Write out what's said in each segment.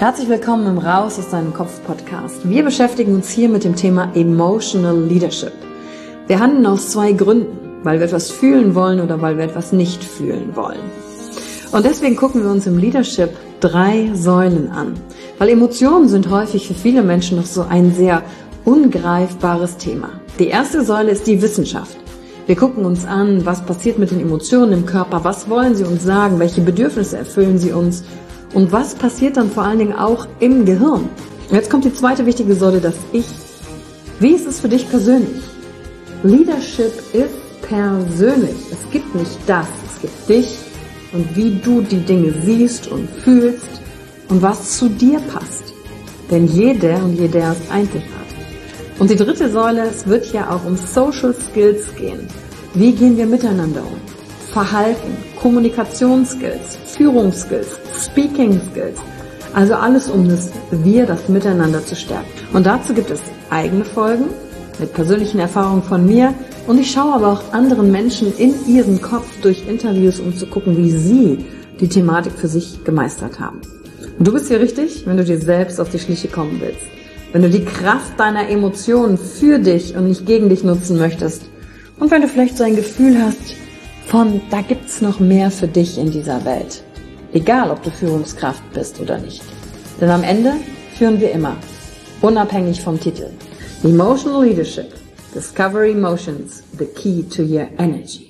Herzlich willkommen im Raus aus deinem Kopf Podcast. Wir beschäftigen uns hier mit dem Thema Emotional Leadership. Wir handeln aus zwei Gründen, weil wir etwas fühlen wollen oder weil wir etwas nicht fühlen wollen. Und deswegen gucken wir uns im Leadership 3 Säulen an, weil Emotionen sind häufig für viele Menschen noch so ein sehr ungreifbares Thema. Die erste Säule ist die Wissenschaft. Wir gucken uns an, was passiert mit den Emotionen im Körper, was wollen sie uns sagen, welche Bedürfnisse erfüllen sie uns und was passiert dann vor allen Dingen auch im Gehirn. Und jetzt kommt die zweite wichtige Säule, das Ich. Wie ist es für dich persönlich? Leadership ist persönlich. Es gibt nicht das, es gibt dich und wie du die Dinge siehst und fühlst und was zu dir passt. Denn jeder und jeder ist einzigartig. Und die dritte Säule, es wird ja auch um Social Skills gehen. Wie gehen wir miteinander um? Verhalten, Kommunikationsskills, Führungsskills, Speaking Skills. Also alles um das Miteinander zu stärken. Und dazu gibt es eigene Folgen mit persönlichen Erfahrungen von mir. Und ich schaue aber auch anderen Menschen in ihren Kopf durch Interviews, um zu gucken, wie sie die Thematik für sich gemeistert haben. Und du bist hier richtig, wenn du dir selbst auf die Schliche kommen willst. Wenn du die Kraft deiner Emotionen für dich und nicht gegen dich nutzen möchtest. Und wenn du vielleicht so ein Gefühl hast von, da gibt's noch mehr für dich in dieser Welt. Egal, ob du Führungskraft bist oder nicht. Denn am Ende führen wir immer, unabhängig vom Titel. Emotional Leadership. Discover Emotions, the key to your energy.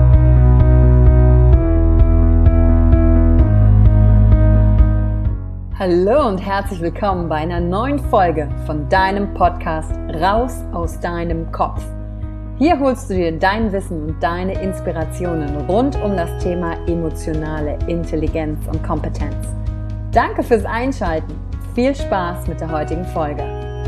Hallo und herzlich willkommen bei einer neuen Folge von deinem Podcast Raus aus deinem Kopf. Hier holst du dir dein Wissen und deine Inspirationen rund um das Thema emotionale Intelligenz und Kompetenz. Danke fürs Einschalten. Viel Spaß mit der heutigen Folge.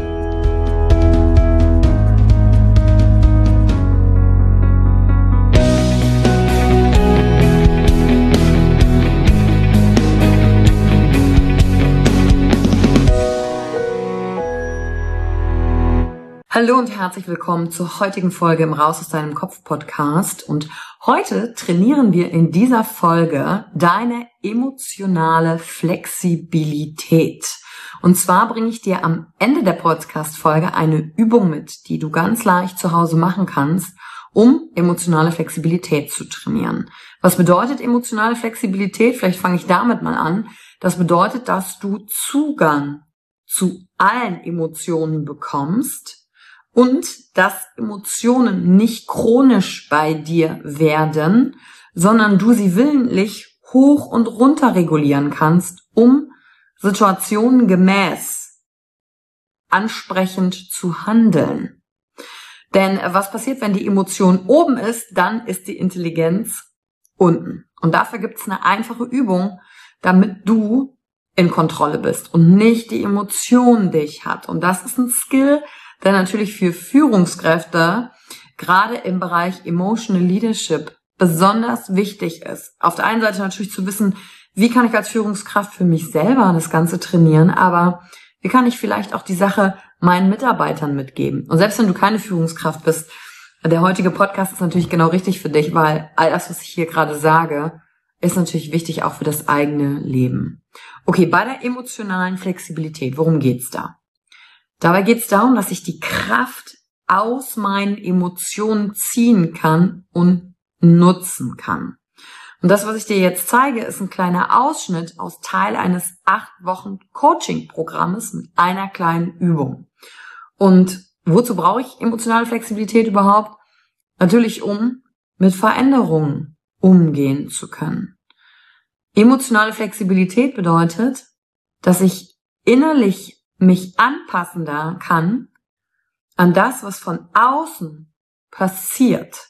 Hallo und herzlich willkommen zur heutigen Folge im Raus aus deinem Kopf Podcast. Und heute trainieren wir in dieser Folge deine emotionale Flexibilität. Und zwar bringe ich dir am Ende der Podcast-Folge eine Übung mit, die du ganz leicht zu Hause machen kannst, um emotionale Flexibilität zu trainieren. Was bedeutet emotionale Flexibilität? Vielleicht fange ich damit mal an. Das bedeutet, dass du Zugang zu allen Emotionen bekommst, und dass Emotionen nicht chronisch bei dir werden, sondern du sie willentlich hoch und runter regulieren kannst, um Situationen gemäß ansprechend zu handeln. Denn was passiert, wenn die Emotion oben ist, dann ist die Intelligenz unten. Und dafür gibt es eine einfache Übung, damit du in Kontrolle bist und nicht die Emotion dich hat. Und das ist ein Skill, der natürlich für Führungskräfte gerade im Bereich Emotional Leadership besonders wichtig ist. Auf der einen Seite natürlich zu wissen, wie kann ich als Führungskraft für mich selber das Ganze trainieren, aber wie kann ich vielleicht auch die Sache meinen Mitarbeitern mitgeben. Und selbst wenn du keine Führungskraft bist, der heutige Podcast ist natürlich genau richtig für dich, weil all das, was ich hier gerade sage, ist natürlich wichtig auch für das eigene Leben. Okay, bei der emotionalen Flexibilität, worum geht's da? Dabei geht es darum, dass ich die Kraft aus meinen Emotionen ziehen kann und nutzen kann. Und das, was ich dir jetzt zeige, ist ein kleiner Ausschnitt aus Teil eines 8 Wochen Coaching-Programmes mit einer kleinen Übung. Und wozu brauche ich emotionale Flexibilität überhaupt? Natürlich, um mit Veränderungen umgehen zu können. Emotionale Flexibilität bedeutet, dass ich innerlich mich anpassen kann an das, was von außen passiert.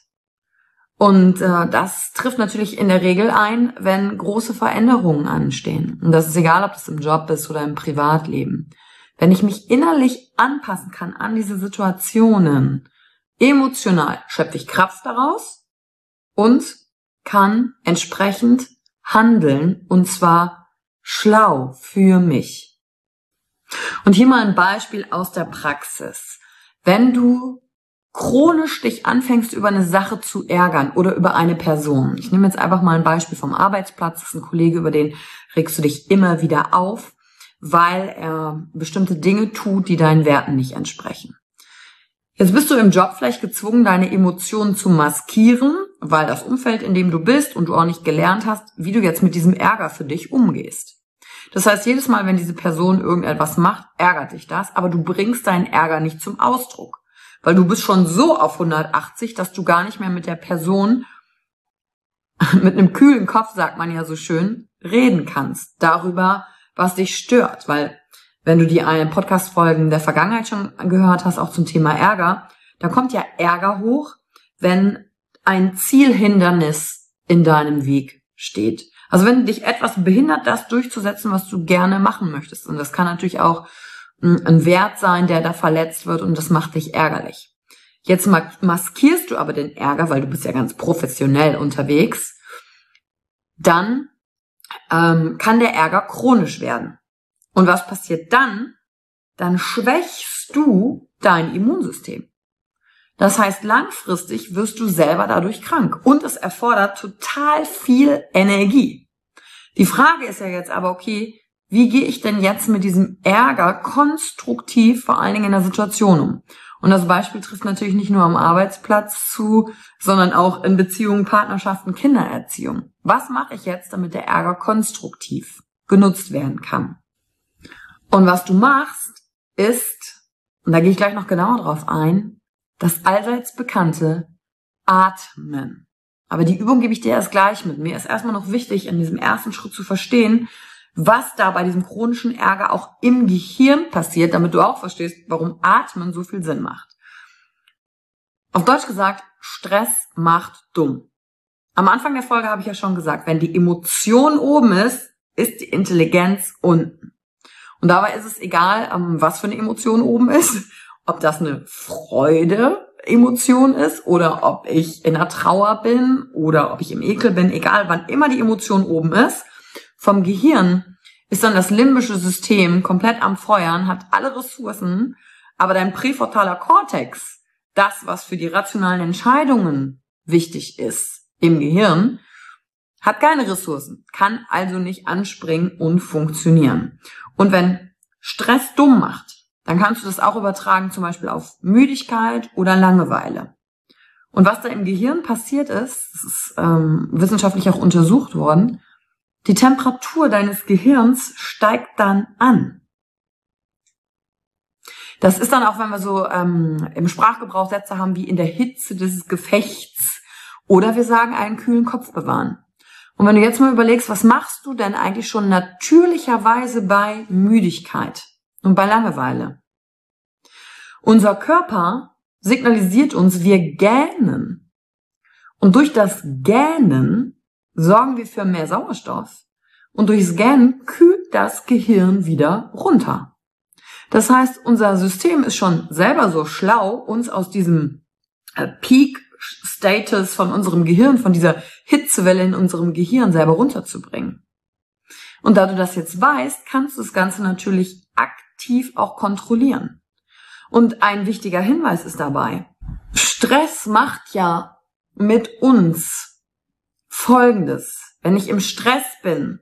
Und das trifft natürlich in der Regel ein, wenn große Veränderungen anstehen. Und das ist egal, ob das im Job ist oder im Privatleben. Wenn ich mich innerlich anpassen kann an diese Situationen, emotional schöpfe ich Kraft daraus und kann entsprechend handeln, und zwar schlau für mich. Und hier mal ein Beispiel aus der Praxis. Wenn du chronisch dich anfängst, über eine Sache zu ärgern oder über eine Person. Ich nehme jetzt einfach mal ein Beispiel vom Arbeitsplatz. Das ist ein Kollege, über den regst du dich immer wieder auf, weil er bestimmte Dinge tut, die deinen Werten nicht entsprechen. Jetzt bist du im Job vielleicht gezwungen, deine Emotionen zu maskieren, weil das Umfeld, in dem du bist und du auch nicht gelernt hast, wie du jetzt mit diesem Ärger für dich umgehst. Das heißt, jedes Mal, wenn diese Person irgendetwas macht, ärgert dich das, aber du bringst deinen Ärger nicht zum Ausdruck, weil du bist schon so auf 180, dass du gar nicht mehr mit der Person mit einem kühlen Kopf, sagt man ja so schön, reden kannst darüber, was dich stört, weil wenn du die Podcast-Folgen der Vergangenheit schon gehört hast, auch zum Thema Ärger, da kommt ja Ärger hoch, wenn ein Zielhindernis in deinem Weg steht. Also wenn dich etwas behindert, das durchzusetzen, was du gerne machen möchtest. Und das kann natürlich auch ein Wert sein, der da verletzt wird und das macht dich ärgerlich. Jetzt maskierst du aber den Ärger, weil du bist ja ganz professionell unterwegs. Dann kann der Ärger chronisch werden. Und was passiert dann? Dann schwächst du dein Immunsystem. Das heißt, langfristig wirst du selber dadurch krank. Und es erfordert total viel Energie. Die Frage ist ja jetzt aber, okay, wie gehe ich denn jetzt mit diesem Ärger konstruktiv, vor allen Dingen in der Situation um? Und das Beispiel trifft natürlich nicht nur am Arbeitsplatz zu, sondern auch in Beziehungen, Partnerschaften, Kindererziehung. Was mache ich jetzt, damit der Ärger konstruktiv genutzt werden kann? Und was du machst, ist, und da gehe ich gleich noch genauer drauf ein, das allseits bekannte Atmen. Aber die Übung gebe ich dir erst gleich mit. Mir ist erstmal noch wichtig, in diesem ersten Schritt zu verstehen, was da bei diesem chronischen Ärger auch im Gehirn passiert, damit du auch verstehst, warum Atmen so viel Sinn macht. Auf Deutsch gesagt, Stress macht dumm. Am Anfang der Folge habe ich ja schon gesagt, wenn die Emotion oben ist, ist die Intelligenz unten. Und dabei ist es egal, was für eine Emotion oben ist, ob das eine Freude-Emotion ist oder ob ich in der Trauer bin oder ob ich im Ekel bin, egal, wann immer die Emotion oben ist. Vom Gehirn ist dann das limbische System komplett am Feuern, hat alle Ressourcen, aber dein präfrontaler Kortex, das, was für die rationalen Entscheidungen wichtig ist im Gehirn, hat keine Ressourcen, kann also nicht anspringen und funktionieren. Und wenn Stress dumm macht, dann kannst du das auch übertragen, zum Beispiel auf Müdigkeit oder Langeweile. Und was da im Gehirn passiert ist, das ist wissenschaftlich auch untersucht worden, die Temperatur deines Gehirns steigt dann an. Das ist dann auch, wenn wir so im Sprachgebrauch Sätze haben wie in der Hitze des Gefechts oder wir sagen einen kühlen Kopf bewahren. Und wenn du jetzt mal überlegst, was machst du denn eigentlich schon natürlicherweise bei Müdigkeit und bei Langeweile? Unser Körper signalisiert uns, wir gähnen. Und durch das Gähnen sorgen wir für mehr Sauerstoff. Und durchs Gähnen kühlt das Gehirn wieder runter. Das heißt, unser System ist schon selber so schlau, uns aus diesem Peak-Status von unserem Gehirn, von dieser Hitzewelle in unserem Gehirn selber runterzubringen. Und da du das jetzt weißt, kannst du das Ganze natürlich aktiv auch kontrollieren. Und ein wichtiger Hinweis ist dabei, Stress macht ja mit uns Folgendes. Wenn ich im Stress bin,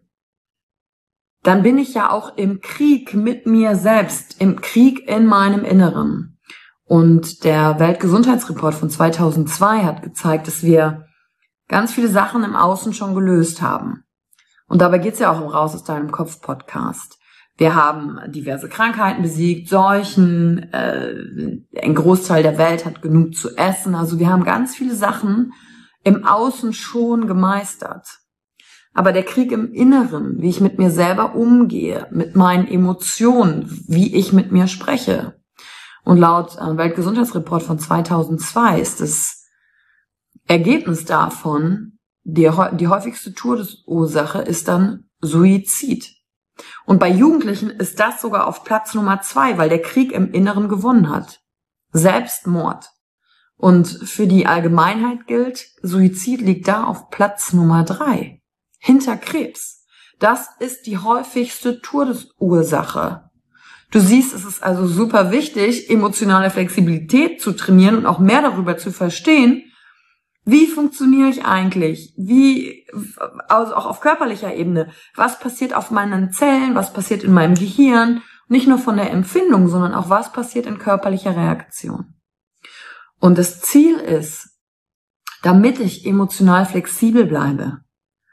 dann bin ich ja auch im Krieg mit mir selbst, im Krieg in meinem Inneren. Und der Weltgesundheitsreport von 2002 hat gezeigt, dass wir ganz viele Sachen im Außen schon gelöst haben. Und dabei geht's ja auch im Raus aus deinem Kopf Podcast. Wir haben diverse Krankheiten besiegt, Seuchen, ein Großteil der Welt hat genug zu essen. Also wir haben ganz viele Sachen im Außen schon gemeistert. Aber der Krieg im Inneren, wie ich mit mir selber umgehe, mit meinen Emotionen, wie ich mit mir spreche. Und laut Weltgesundheitsreport von 2002 ist das Ergebnis davon, die häufigste Todesursache ist dann Suizid. Und bei Jugendlichen ist das sogar auf Platz Nummer 2, weil der Krieg im Inneren gewonnen hat. Selbstmord. Und für die Allgemeinheit gilt, Suizid liegt da auf Platz Nummer 3. Hinter Krebs. Das ist die häufigste Todesursache. Du siehst, es ist also super wichtig, emotionale Flexibilität zu trainieren und auch mehr darüber zu verstehen, Wie funktioniere ich eigentlich? Also auch auf körperlicher Ebene. Was passiert auf meinen Zellen? Was passiert in meinem Gehirn? Nicht nur von der Empfindung, sondern auch was passiert in körperlicher Reaktion. Und das Ziel ist, damit ich emotional flexibel bleibe,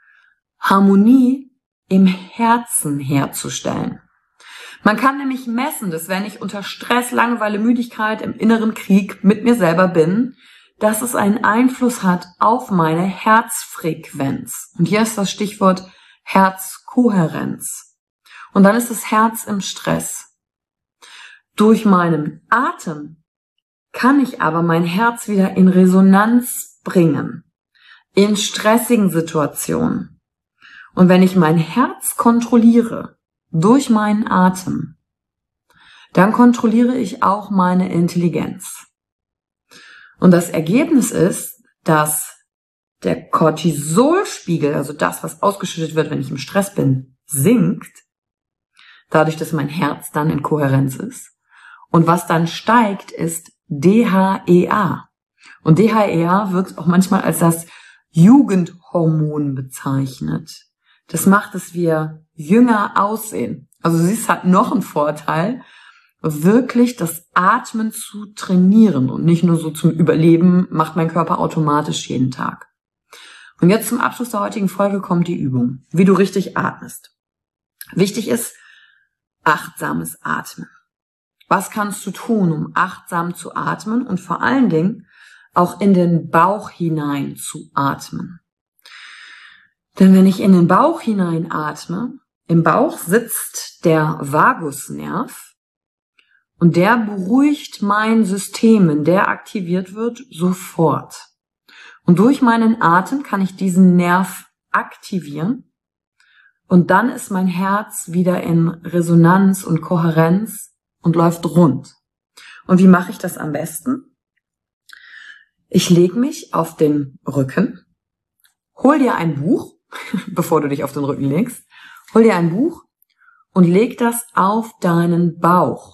Harmonie im Herzen herzustellen. Man kann nämlich messen, dass wenn ich unter Stress, Langeweile, Müdigkeit, im inneren Krieg mit mir selber bin, dass es einen Einfluss hat auf meine Herzfrequenz. Und hier ist das Stichwort Herzkohärenz. Und dann ist das Herz im Stress. Durch meinen Atem kann ich aber mein Herz wieder in Resonanz bringen, in stressigen Situationen. Und wenn ich mein Herz kontrolliere durch meinen Atem, dann kontrolliere ich auch meine Intelligenz. Und das Ergebnis ist, dass der Cortisolspiegel, also das, was ausgeschüttet wird, wenn ich im Stress bin, sinkt, dadurch, dass mein Herz dann in Kohärenz ist. Und was dann steigt, ist DHEA. Und DHEA wird auch manchmal als das Jugendhormon bezeichnet. Das macht, dass wir jünger aussehen. Also es hat noch einen Vorteil, wirklich das Atmen zu trainieren und nicht nur so zum Überleben macht mein Körper automatisch jeden Tag. Und jetzt zum Abschluss der heutigen Folge kommt die Übung, wie du richtig atmest. Wichtig ist achtsames Atmen. Was kannst du tun, um achtsam zu atmen und vor allen Dingen auch in den Bauch hinein zu atmen? Denn wenn ich in den Bauch hinein atme, im Bauch sitzt der Vagusnerv und der beruhigt mein System, wenn der aktiviert wird, sofort. Und durch meinen Atem kann ich diesen Nerv aktivieren und dann ist mein Herz wieder in Resonanz und Kohärenz und läuft rund. Und wie mache ich das am besten? Ich lege mich auf den Rücken, hol dir ein Buch, bevor du dich auf den Rücken legst, hol dir ein Buch und leg das auf deinen Bauch.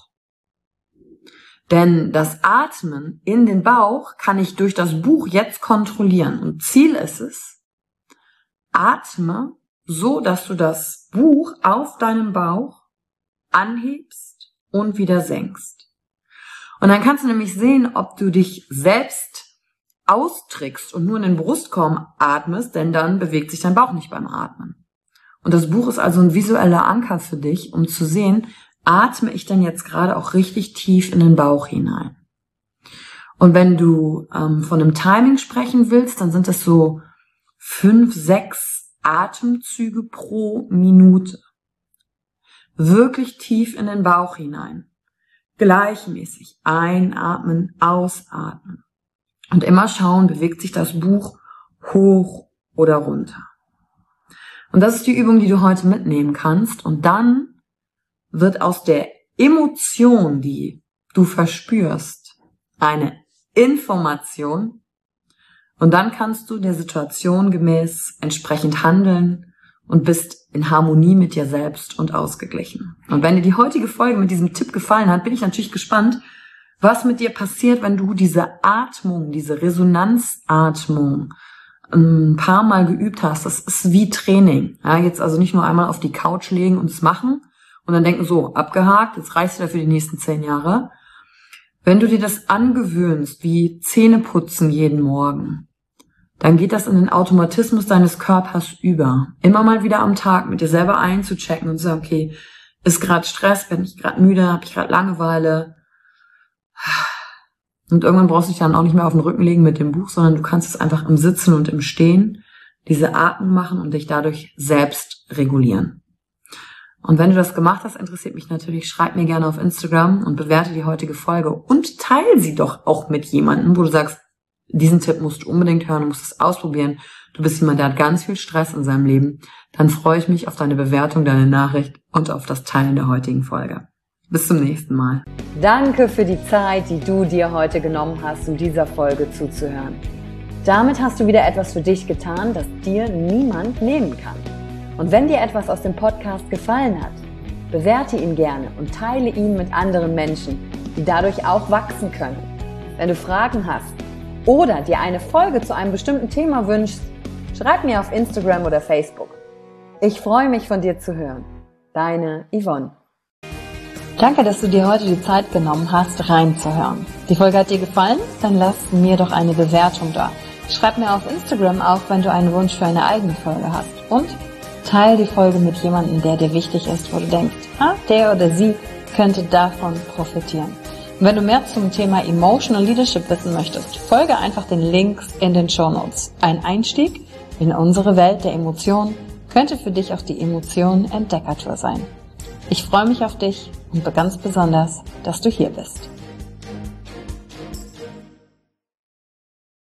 Denn das Atmen in den Bauch kann ich durch das Buch jetzt kontrollieren. Und Ziel ist es, atme so, dass du das Buch auf deinem Bauch anhebst und wieder senkst. Und dann kannst du nämlich sehen, ob du dich selbst austrickst und nur in den Brustkorb atmest, denn dann bewegt sich dein Bauch nicht beim Atmen. Und das Buch ist also ein visueller Anker für dich, um zu sehen, atme ich denn jetzt gerade auch richtig tief in den Bauch hinein. Und wenn du von einem Timing sprechen willst, dann sind das so 5, 6 Atemzüge pro Minute. Wirklich tief in den Bauch hinein. Gleichmäßig einatmen, ausatmen. Und immer schauen, bewegt sich das Buch hoch oder runter. Und das ist die Übung, die du heute mitnehmen kannst. Und dann wird aus der Emotion, die du verspürst, eine Information. Und dann kannst du der Situation gemäß entsprechend handeln und bist in Harmonie mit dir selbst und ausgeglichen. Und wenn dir die heutige Folge mit diesem Tipp gefallen hat, bin ich natürlich gespannt, was mit dir passiert, wenn du diese Atmung, diese Resonanzatmung ein paar Mal geübt hast. Das ist wie Training. Ja, jetzt also nicht nur einmal auf die Couch legen und es machen und dann denken, so, abgehakt, jetzt reichst du dafür die nächsten 10 Jahre. Wenn du dir das angewöhnst, wie Zähneputzen jeden Morgen, dann geht das in den Automatismus deines Körpers über. Immer mal wieder am Tag mit dir selber einzuchecken und zu sagen, okay, ist gerade Stress, bin ich gerade müde, habe ich gerade Langeweile. Und irgendwann brauchst du dich dann auch nicht mehr auf den Rücken legen mit dem Buch, sondern du kannst es einfach im Sitzen und im Stehen, diese Atmung machen und dich dadurch selbst regulieren. Und wenn du das gemacht hast, interessiert mich natürlich, schreib mir gerne auf Instagram und bewerte die heutige Folge und teile sie doch auch mit jemandem, wo du sagst, diesen Tipp musst du unbedingt hören, du musst es ausprobieren. Du bist jemand, der hat ganz viel Stress in seinem Leben. Dann freue ich mich auf deine Bewertung, deine Nachricht und auf das Teilen der heutigen Folge. Bis zum nächsten Mal. Danke für die Zeit, die du dir heute genommen hast, um dieser Folge zuzuhören. Damit hast du wieder etwas für dich getan, das dir niemand nehmen kann. Und wenn dir etwas aus dem Podcast gefallen hat, bewerte ihn gerne und teile ihn mit anderen Menschen, die dadurch auch wachsen können. Wenn du Fragen hast, oder dir eine Folge zu einem bestimmten Thema wünschst, schreib mir auf Instagram oder Facebook. Ich freue mich, von dir zu hören. Deine Yvonne. Danke, dass du dir heute die Zeit genommen hast, reinzuhören. Die Folge hat dir gefallen? Dann lass mir doch eine Bewertung da. Schreib mir auf Instagram auch, wenn du einen Wunsch für eine eigene Folge hast. Und teile die Folge mit jemandem, der dir wichtig ist, wo du denkst, der oder sie könnte davon profitieren. Und wenn du mehr zum Thema Emotional Leadership wissen möchtest, folge einfach den Links in den Shownotes. Ein Einstieg in unsere Welt der Emotionen könnte für dich auch die Emotionen-Entdeckertour sein. Ich freue mich auf dich und ganz besonders, dass du hier bist.